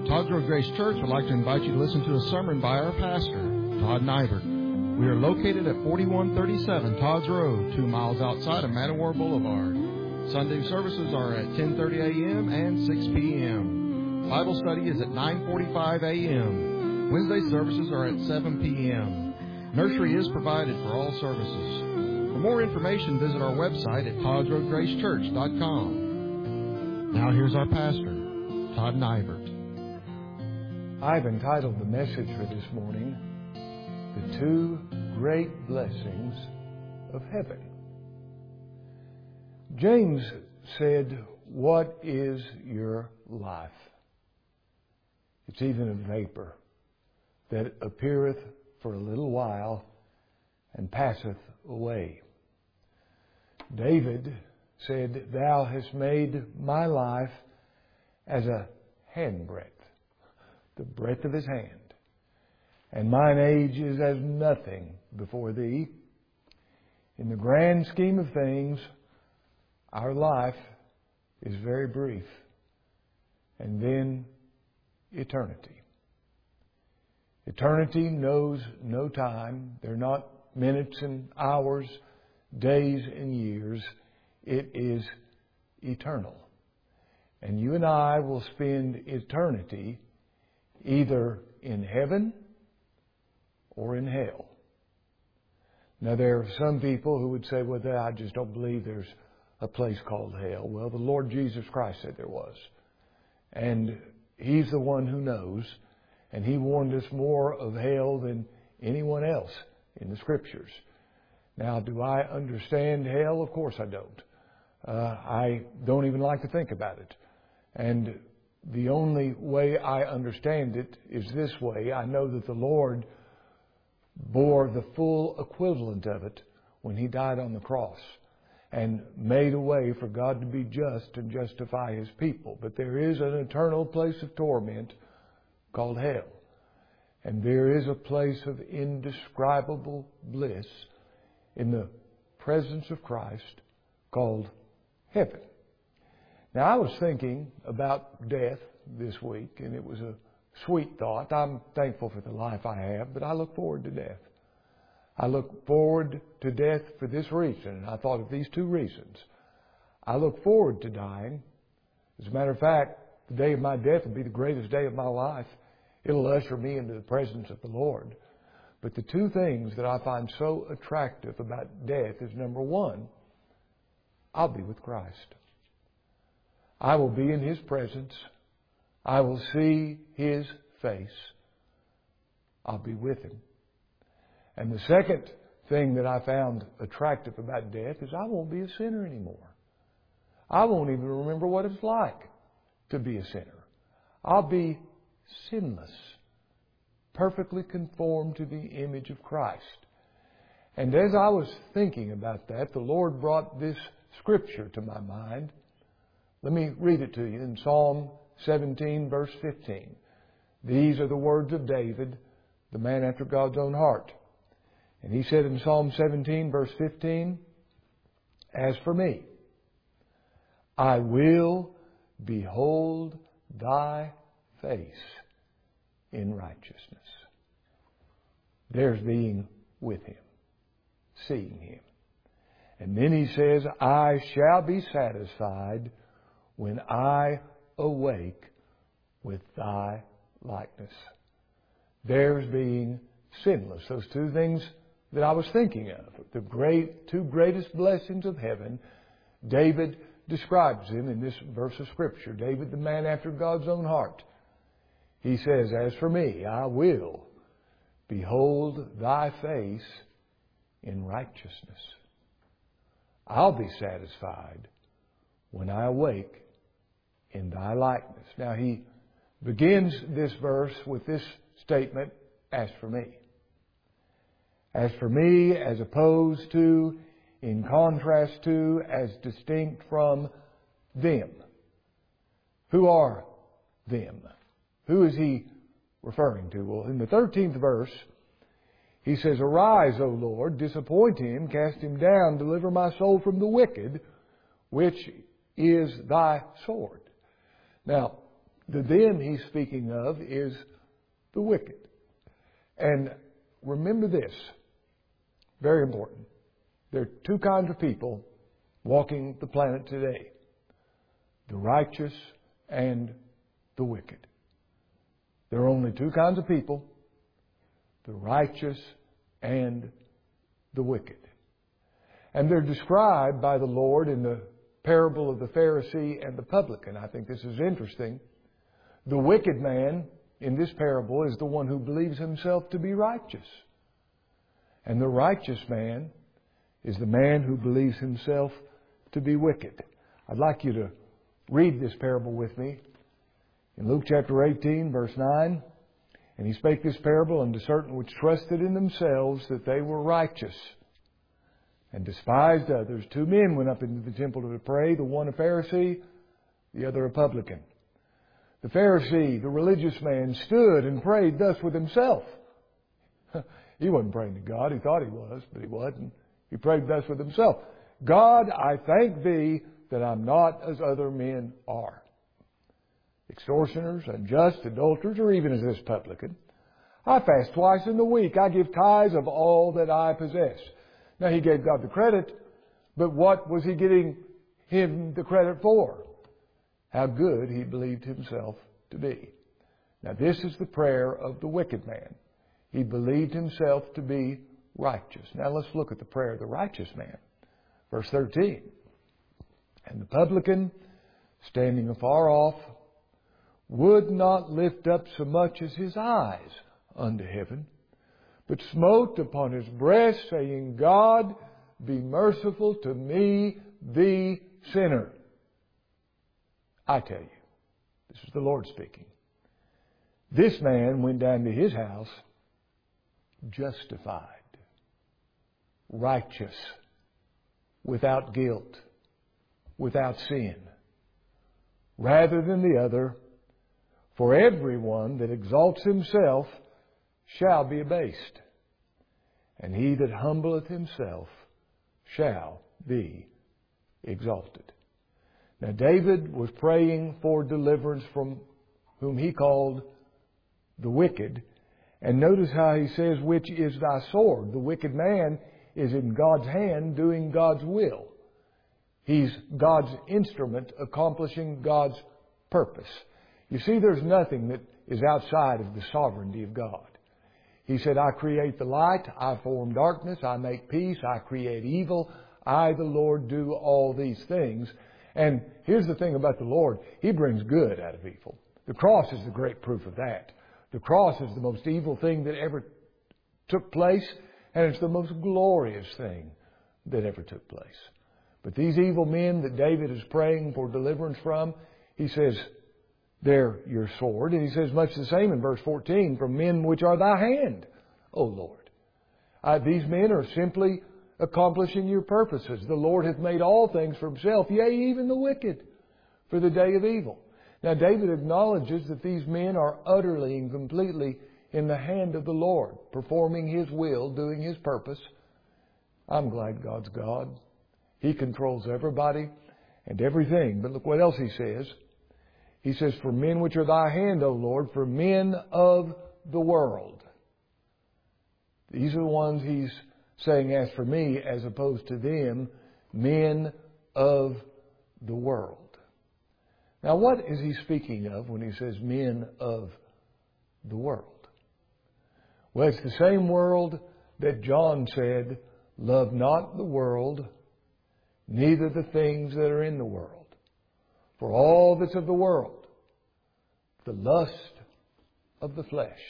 Todd's Road Grace Church would like to invite you to listen to a sermon by our pastor, Todd Nybert. We are located at 4137 Todd's Road, 2 miles outside of Mattawar Boulevard. Sunday services are at 10:30 a.m. and 6 p.m. Bible study is at 9:45 a.m. Wednesday services are at 7 p.m. Nursery is provided for all services. For more information, visit our website at toddsroadgracechurch.com. Now here's our pastor, Todd Nybert. I've entitled the message for this morning, The Two Great Blessings of Heaven. James said, "What is your life? It's even a vapor that appeareth for a little while and passeth away." David said, "Thou hast made my life as a handbreadth," the breadth of his hand, "and mine age is as nothing before thee." In the grand scheme of things, our life is very brief, and then eternity. Eternity knows no time. They're not minutes and hours, days and years. It is eternal. And you and I will spend eternity either in heaven or in hell. Now, there are some people who would say, "Well, I just don't believe there's a place called hell." Well, the Lord Jesus Christ said there was. And He's the one who knows. And He warned us more of hell than anyone else in the Scriptures. Now, do I understand hell? Of course I don't. I don't even like to think about it. And the only way I understand it is this way. I know that the Lord bore the full equivalent of it when He died on the cross and made a way for God to be just and justify His people. But there is an eternal place of torment called hell. And there is a place of indescribable bliss in the presence of Christ called heaven. Now, I was thinking about death this week, and it was a sweet thought. I'm thankful for the life I have, but I look forward to death. I look forward to death for this reason, and I thought of these two reasons. I look forward to dying. As a matter of fact, the day of my death will be the greatest day of my life. It'll usher me into the presence of the Lord. But the two things that I find so attractive about death is, number one, I'll be with Christ. I will be in His presence. I will see His face. I'll be with Him. And the second thing that I found attractive about death is I won't be a sinner anymore. I won't even remember what it's like to be a sinner. I'll be sinless, perfectly conformed to the image of Christ. And as I was thinking about that, the Lord brought this scripture to my mind. Let me read it to you in Psalm 17, verse 15. These are the words of David, the man after God's own heart. And he said in Psalm 17, verse 15, "As for me, I will behold thy face in righteousness." There's being with Him, seeing Him. And then he says, "I shall be satisfied when I awake with thy likeness." There's being sinless. Those two things that I was thinking of. The two greatest blessings of heaven. David describes them in this verse of Scripture. David, the man after God's own heart. He says, "As for me, I will behold thy face in righteousness. I'll be satisfied when I awake in thy likeness." Now, he begins this verse with this statement, "As for me." As for me, as opposed to, in contrast to, as distinct from them. Who are them? Who is he referring to? Well, in the 13th verse, he says, "Arise, O Lord, disappoint him, cast him down, deliver my soul from the wicked, which is thy sword." Now, The them he's speaking of is the wicked. And remember this, very important. There are two kinds of people walking the planet today: the righteous and the wicked. There are only two kinds of people: the righteous and the wicked. And they're described by the Lord in the parable of the Pharisee and the publican. I think this is interesting. The wicked man in this parable is the one who believes himself to be righteous. And the righteous man is the man who believes himself to be wicked. I'd like you to read this parable with me. In Luke chapter 18, verse 9, and he spake this parable unto certain which trusted in themselves that they were righteous, and despised others. Two men went up into the temple to pray, the one a Pharisee, the other a publican. The Pharisee, the religious man, stood and prayed thus with himself. He wasn't praying to God. He thought he was, but he wasn't. He prayed thus with himself. God, I thank Thee that I'm not as other men are, extortioners, unjust, adulterers, or even as this publican. I fast twice in the week. I give tithes of all that I possess. Now, he gave God the credit, but what was he getting Him the credit for? How good he believed himself to be. Now, this is the prayer of the wicked man. He believed himself to be righteous. Now, let's look at the prayer of the righteous man. Verse 13. And the publican, standing afar off, would not lift up so much as his eyes unto heaven, but smote upon his breast, saying, God, be merciful to me, the sinner. I tell you, this is the Lord speaking. This man went down to his house justified, righteous, without guilt, without sin, rather than the other. For everyone that exalts himself shall be abased, and he that humbleth himself shall be exalted. Now, David was praying for deliverance from whom he called the wicked. And notice how he says, which is thy sword. The wicked man is in God's hand doing God's will. He's God's instrument accomplishing God's purpose. You see, there's nothing that is outside of the sovereignty of God. He said, I create the light, I form darkness, I make peace, I create evil. I, the Lord, do all these things. And here's the thing about the Lord. He brings good out of evil. The cross is the great proof of that. The cross is the most evil thing that ever took place, and it's the most glorious thing that ever took place. But these evil men that David is praying for deliverance from, he says, they're your sword. And he says much the same in verse 14, from men which are thy hand, O Lord. These men are simply accomplishing your purposes. The Lord hath made all things for himself, yea, even the wicked, for the day of evil. Now, David acknowledges that these men are utterly and completely in the hand of the Lord, performing His will, doing His purpose. I'm glad God's God. He controls everybody and everything. But look what else He says. He says, for men which are thy hand, O Lord, for men of the world. These are the ones He's saying, as for me, as opposed to them, men of the world. Now, what is he speaking of when he says men of the world? Well, it's the same world that John said, love not the world, neither the things that are in the world. For all that's of the world, the lust of the flesh,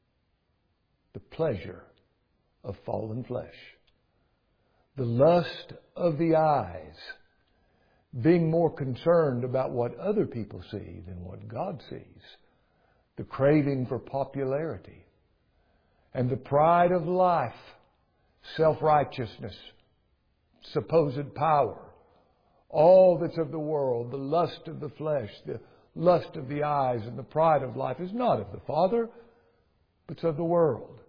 the pleasure of fallen flesh, the lust of the eyes, being more concerned about what other people see than what God sees, the craving for popularity, and the pride of life, self-righteousness, supposed power, all that's of the world, the lust of the flesh, the lust of the eyes, and the pride of life is not of the Father, but it's of the world.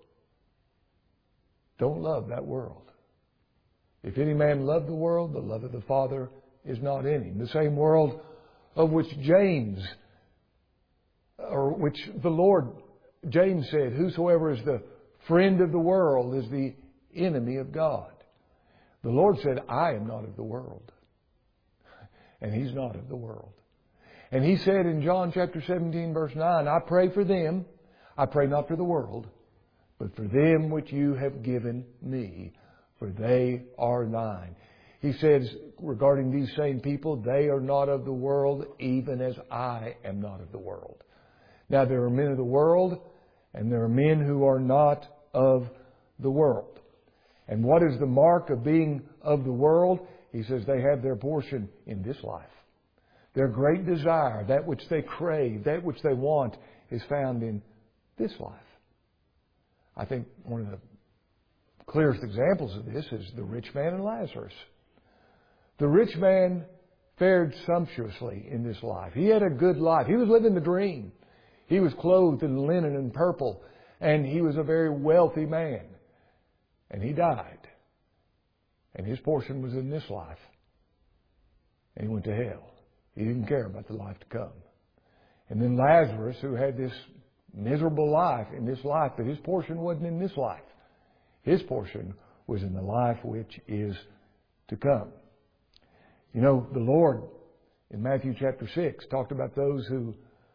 Don't love that world. If any man love the world, the love of the Father is not in him. The same world of which James or which the Lord, James said, whosoever is the friend of the world is the enemy of God. The Lord said, I am not of the world. And He's not of the world. And He said in John chapter 17 verse 9, I pray for them. I pray not for the world, but for them which you have given me, for they are thine. He says regarding these same people, they are not of the world, even as I am not of the world. Now there are men of the world, and there are men who are not of the world. And what is the mark of being of the world? He says they have their portion in this life. Their great desire, that which they crave, that which they want, is found in this life. I think one of the clearest examples of this is the rich man and Lazarus. The rich man fared sumptuously in this life. He had a good life. He was living the dream. He was clothed in linen and purple, and he was a very wealthy man. And he died. And his portion was in this life. And he went to hell. He didn't care about the life to come. And then Lazarus, who had this miserable life in this life, but his portion wasn't in this life. His portion was in the life which is to come. You know, the Lord in Matthew chapter 6 talked about those who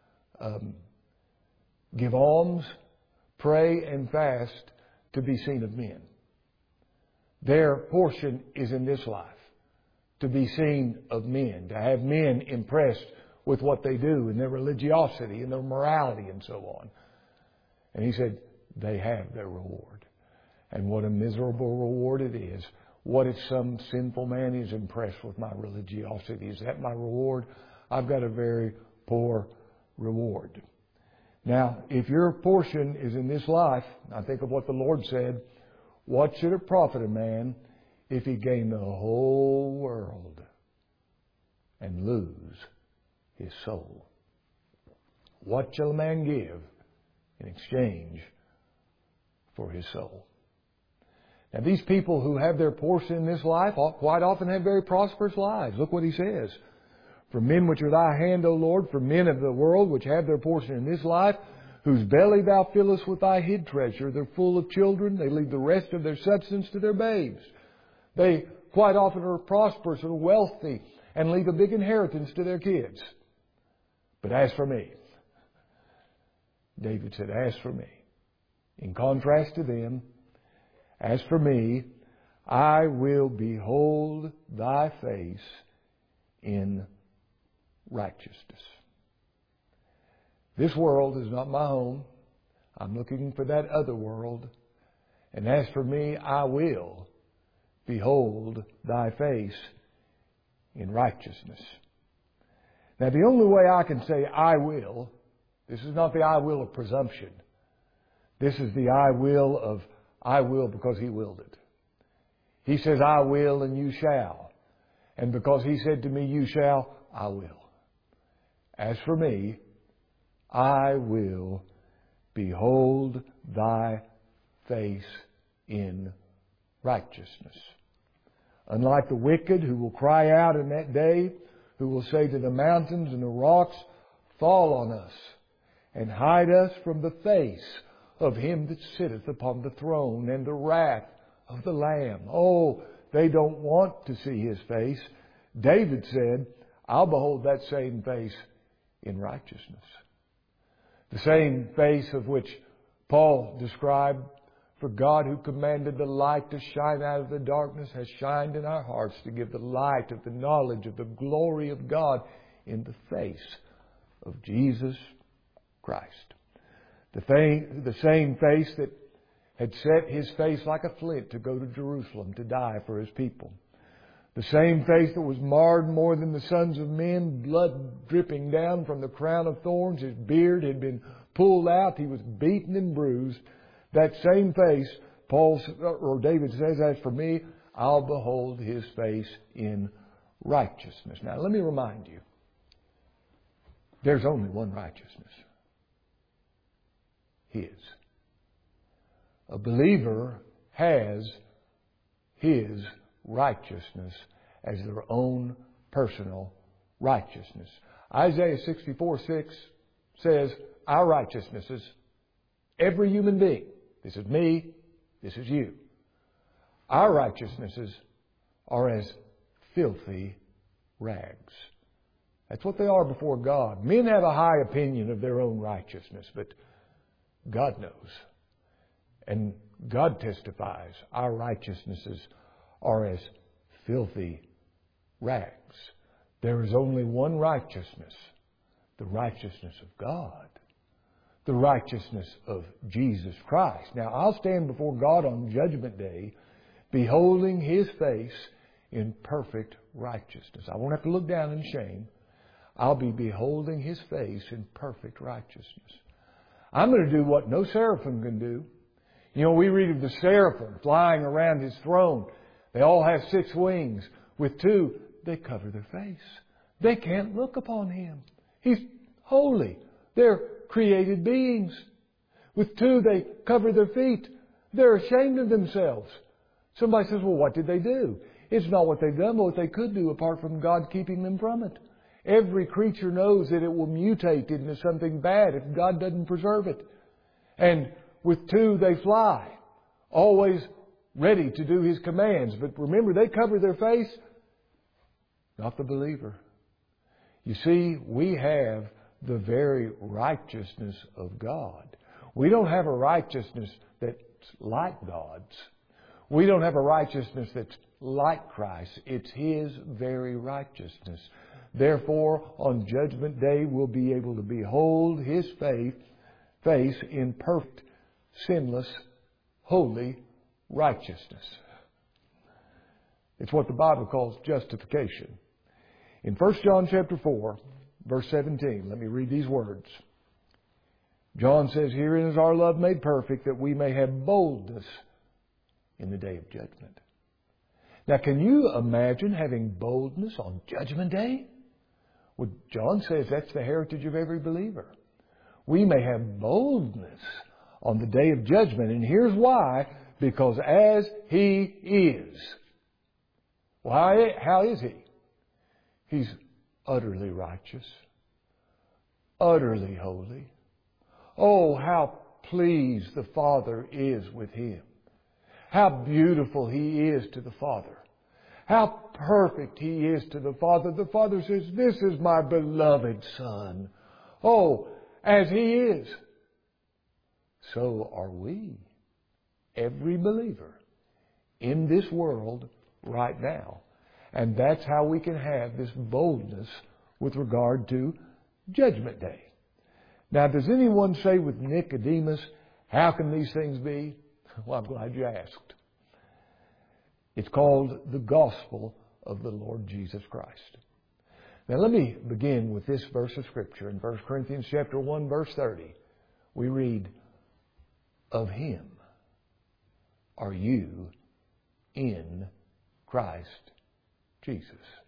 give alms, pray, and fast to be seen of men. Their portion is in this life, to be seen of men, to have men impressed with what they do and their religiosity and their morality and so on. And He said, they have their reward. And what a miserable reward it is. What if some sinful man is impressed with my religiosity? Is that my reward? I've got a very poor reward. Now, if your portion is in this life, I think of what the Lord said, what should it profit a man if he gain the whole world and lose his soul? What shall a man give in exchange for his soul? Now, these people who have their portion in this life quite often have very prosperous lives. Look what He says. For men which are thy hand, O Lord, for men of the world which have their portion in this life, whose belly thou fillest with thy hid treasure. They're full of children. They leave the rest of their substance to their babes. They quite often are prosperous or wealthy and leave a big inheritance to their kids. But as for me, David said, as for me, in contrast to them, as for me, I will behold thy face in righteousness. This world is not my home. I'm looking for that other world. And as for me, I will behold thy face in righteousness. Now, the only way I can say I will, this is not the I will of presumption. This is the I will of I will because He willed it. He says, I will and you shall. And because He said to me, you shall, I will. As for me, I will behold thy face in righteousness. Unlike the wicked who will cry out in that day, who will say to the mountains and the rocks, fall on us and hide us from the face of Him that sitteth upon the throne and the wrath of the Lamb. Oh, they don't want to see His face. David said, I'll behold that same face in righteousness. The same face of which Paul described, for God who commanded the light to shine out of the darkness has shined in our hearts to give the light of the knowledge of the glory of God in the face of Jesus Christ. The same face that had set His face like a flint to go to Jerusalem to die for His people. The same face that was marred more than the sons of men, blood dripping down from the crown of thorns. His beard had been pulled out. He was beaten and bruised. That same face, David says, as for me, I'll behold His face in righteousness. Now, let me remind you, there's only one righteousness. His. A believer has his righteousness as their own personal righteousness. Isaiah 64:6 says our righteousnesses, every human being, this is me, this is you, our righteousnesses are as filthy rags. That's what they are before God. Men have a high opinion of their own righteousness, but God knows. And God testifies our righteousnesses are as filthy rags. There is only one righteousness, the righteousness of God, the righteousness of Jesus Christ. Now, I'll stand before God on Judgment Day, beholding His face in perfect righteousness. I won't have to look down in shame. I'll be beholding His face in perfect righteousness. I'm going to do what no seraphim can do. You know, we read of the seraphim flying around His throne. They all have 6 wings. With 2, they cover their face. They can't look upon Him. He's holy. They're created beings. With 2, they cover their feet. They're ashamed of themselves. Somebody says, well, what did they do? It's not what they've done, but what they could do apart from God keeping them from it. Every creature knows that it will mutate into something bad if God doesn't preserve it. And with 2, they fly, always ready to do His commands. But remember, they cover their face, not the believer. You see, we have the very righteousness of God. We don't have a righteousness that's like God's. We don't have a righteousness that's like Christ. It's His very righteousness. Therefore, on Judgment Day, we'll be able to behold His face in perfect, sinless, holy righteousness. It's what the Bible calls justification. In 1 John chapter 4, verse 17, let me read these words. John says, herein is our love made perfect, that we may have boldness in the day of judgment. Now, can you imagine having boldness on Judgment Day? Well, John says that's the heritage of every believer. We may have boldness on the day of judgment. And here's why. Because as He is. Well, how is He? He's utterly righteous. Utterly holy. Oh, how pleased the Father is with Him. How beautiful He is to the Father. How perfect He is to the Father. The Father says, this is my beloved Son. Oh, as He is, so are we. Every believer in this world right now. And that's how we can have this boldness with regard to Judgment Day. Now, does anyone say with Nicodemus, how can these things be? Well, I'm glad you asked. It's called the gospel of the Lord Jesus Christ. Now let me begin with this verse of Scripture. In 1 Corinthians chapter 1, verse 30, we read, of Him are you in Christ Jesus.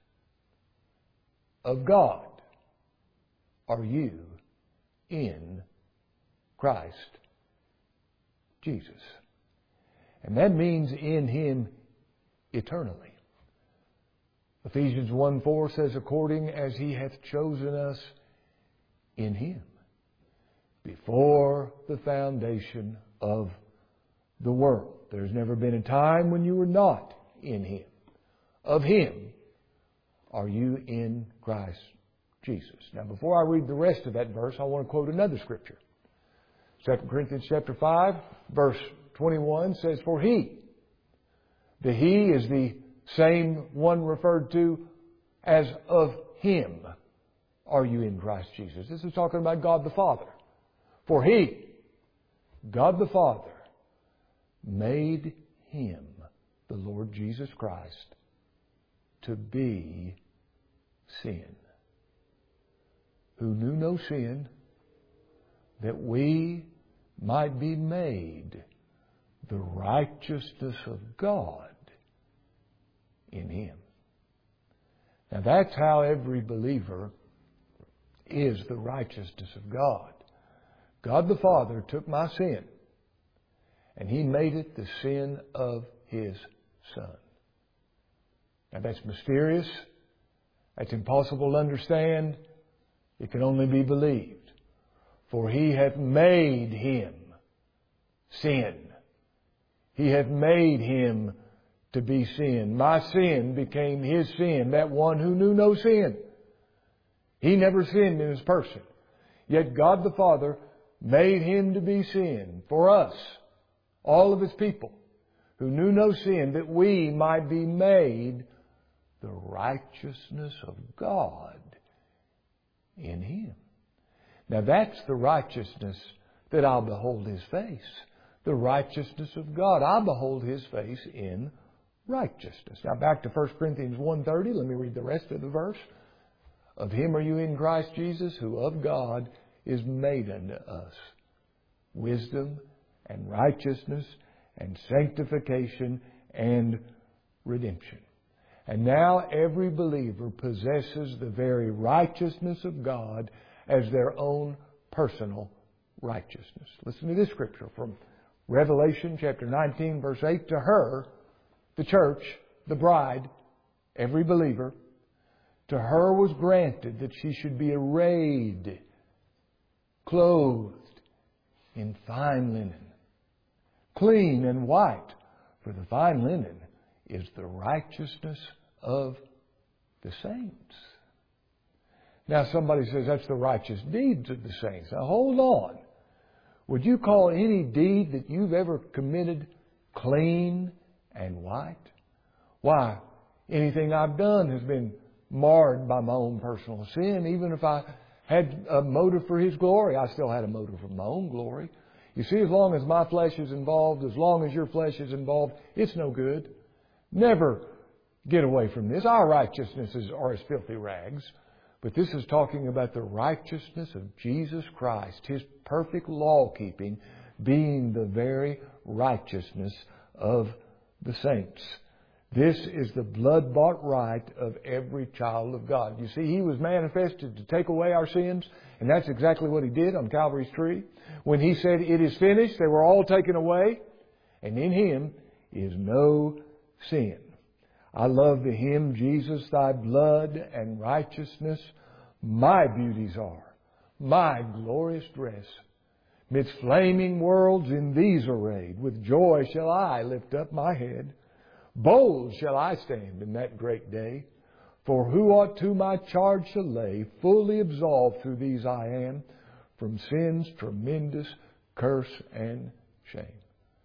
Of God are you in Christ Jesus. And that means in Him eternally. Ephesians 1:4 says, according as He hath chosen us in Him before the foundation of the world. There's never been a time when you were not in Him. Of Him are you in Christ Jesus. Now, before I read the rest of that verse, I want to quote another Scripture. 2 Corinthians chapter 5, verse 21 says, for He. The He is the same one referred to as of Him are you in Christ Jesus. This is talking about God the Father. For He, God the Father, made Him, the Lord Jesus Christ, to be sin, who knew no sin, that we might be made the righteousness of God in Him. Now that's how every believer is the righteousness of God. God the Father took my sin and He made it the sin of His Son. Now that's mysterious. That's impossible to understand. It can only be believed. For He hath made Him sin. He hath made Him to be sin. My sin became His sin, that one who knew no sin. He never sinned in His person. Yet God the Father made Him to be sin for us, all of His people, who knew no sin, that we might be made the righteousness of God in Him. Now that's the righteousness that I'll behold His face. The righteousness of God. I'll behold His face in righteousness. Now back to 1 Corinthians 1:30. Let me read the rest of the verse. Of Him are you in Christ Jesus, who of God is made unto us wisdom and righteousness and sanctification and redemption. And now every believer possesses the very righteousness of God as their own personal righteousness. Listen to this scripture from Revelation chapter 19, verse 8. To her, the church, the bride, every believer, to her was granted that she should be arrayed, clothed in fine linen, clean and white, for the fine linen is the righteousness of the saints. Now somebody says that's the righteous deeds of the saints. Now hold on. Would you call any deed that you've ever committed clean and white? Why, anything I've done has been marred by my own personal sin. Even if I had a motive for His glory, I still had a motive for my own glory. You see, as long as my flesh is involved, as long as your flesh is involved, it's no good. Never get away from this. Our righteousnesses are as filthy rags. But this is talking about the righteousness of Jesus Christ, His perfect law-keeping being the very righteousness of the saints. This is the blood-bought right of every child of God. You see, He was manifested to take away our sins, and that's exactly what He did on Calvary's tree. When He said, "It is finished," they were all taken away, and in Him is no sin. I love the hymn, "Jesus, Thy blood and righteousness, my beauties are, my glorious dress. Midst flaming worlds in These arrayed, with joy shall I lift up my head. Bold shall I stand in that great day, for who ought to my charge shall lay, fully absolved through These I am, from sin's tremendous curse and shame.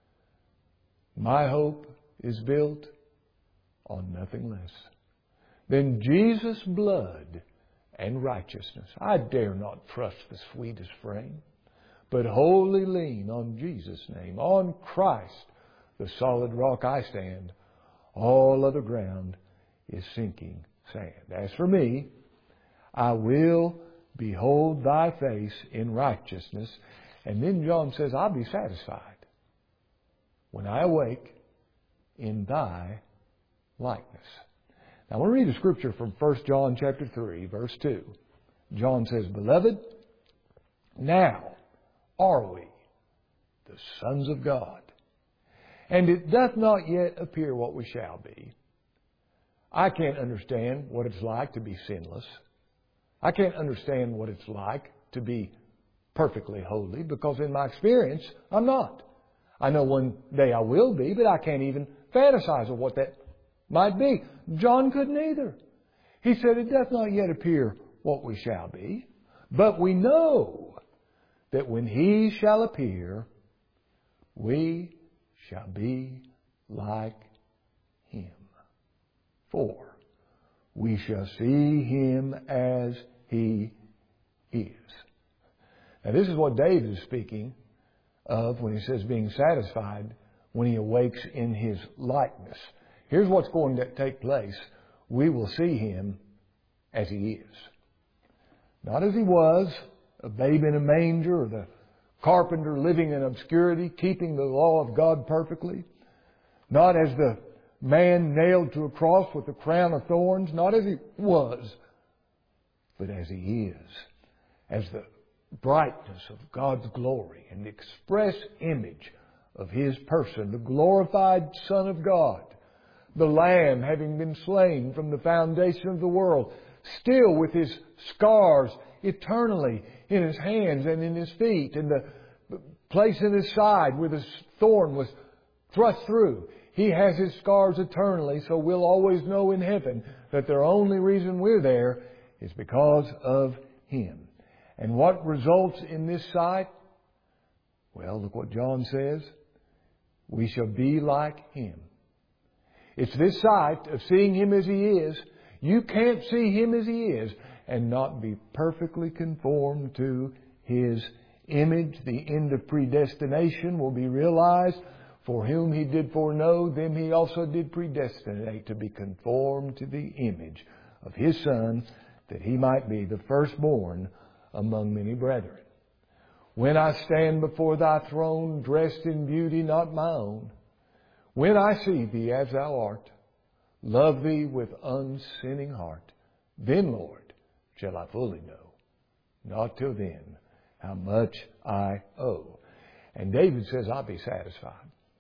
My hope is built on nothing less than Jesus' blood and righteousness. I dare not trust the sweetest frame, but wholly lean on Jesus' name. On Christ, the solid rock I stand. All other ground is sinking sand. As for me, I will behold Thy face in righteousness. And then John says, I'll be satisfied when I awake in Thy likeness. Now, I want to read a scripture from 1 John chapter 3, verse 2. John says, Beloved, now are we the sons of God, and it doth not yet appear what we shall be. I can't understand what it's like to be sinless. I can't understand what it's like to be perfectly holy, because in my experience, I'm not. I know one day I will be, but I can't even fantasize of what that might be. John couldn't either. He said, it doth not yet appear what we shall be, but we know that when He shall appear, we shall be like Him. For we shall see Him as He is. Now this is what David is speaking of when he says being satisfied when he awakes in His likeness. Here's what's going to take place. We will see Him as He is. Not as He was, a babe in a manger, or the carpenter living in obscurity, keeping the law of God perfectly. Not as the man nailed to a cross with a crown of thorns. Not as He was, but as He is. As the brightness of God's glory and the express image of His person, the glorified Son of God, the Lamb having been slain from the foundation of the world, still with His scars eternally in His hands and in His feet, and the place in His side where the thorn was thrust through. He has His scars eternally, so we'll always know in heaven that the only reason we're there is because of Him. And what results in this sight? Well, look what John says. We shall be like Him. It's this sight of seeing Him as He is. You can't see Him as He is and not be perfectly conformed to His image. The end of predestination will be realized. For whom He did foreknow, them He also did predestinate to be conformed to the image of His Son, that He might be the firstborn among many brethren. When I stand before Thy throne, dressed in beauty not my own, when I see Thee as Thou art, love Thee with unsinning heart, then, Lord, shall I fully know, not till then, how much I owe. And David says, I'll be satisfied.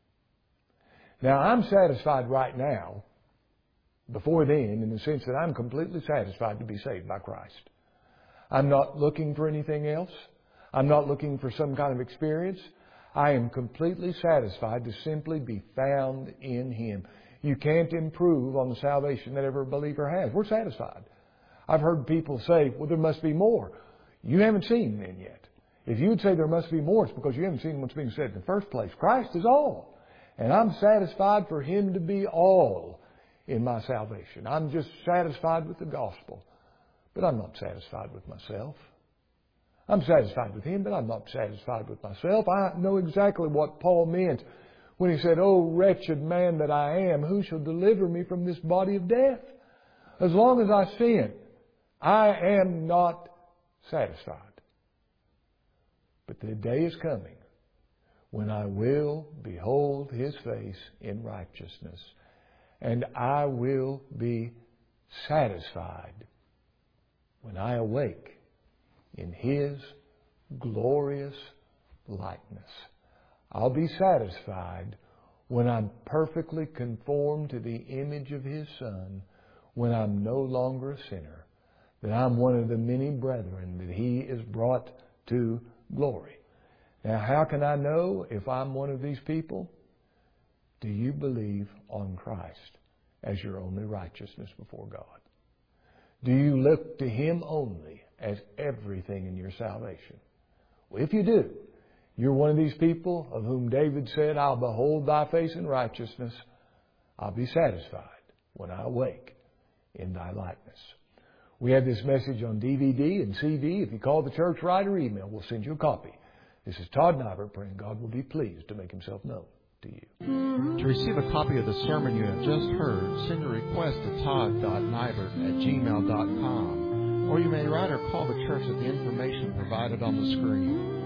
Now, I'm satisfied right now, before then, in the sense that I'm completely satisfied to be saved by Christ. I'm not looking for anything else. I'm not looking for some kind of experience. I am completely satisfied to simply be found in Him. You can't improve on the salvation that every believer has. We're satisfied. I've heard people say, well, there must be more. You haven't seen then yet. If you'd say there must be more, it's because you haven't seen what's being said in the first place. Christ is all. And I'm satisfied for Him to be all in my salvation. I'm just satisfied with the gospel. But I'm not satisfied with myself. I'm satisfied with Him, but I'm not satisfied with myself. I know exactly what Paul meant when he said, "Oh, wretched man that I am, who shall deliver me from this body of death?" As long as I sin, I am not satisfied. But the day is coming when I will behold His face in righteousness, and I will be satisfied when I awake in His glorious likeness. I'll be satisfied when I'm perfectly conformed to the image of His Son, when I'm no longer a sinner, that I'm one of the many brethren that He is brought to glory. Now, how can I know if I'm one of these people? Do you believe on Christ as your only righteousness before God? Do you look to Him only as everything in your salvation? Well, if you do, you're one of these people of whom David said, "I'll behold Thy face in righteousness. I'll be satisfied when I awake in Thy likeness." We have this message on DVD and CD. If you call the church right or email, we'll send you a copy. This is Todd Nybert praying God will be pleased to make Himself known to you. To receive a copy of the sermon you have just heard, send a request to todd.nybert@gmail.com, or you may write or call the church at the information provided on the screen.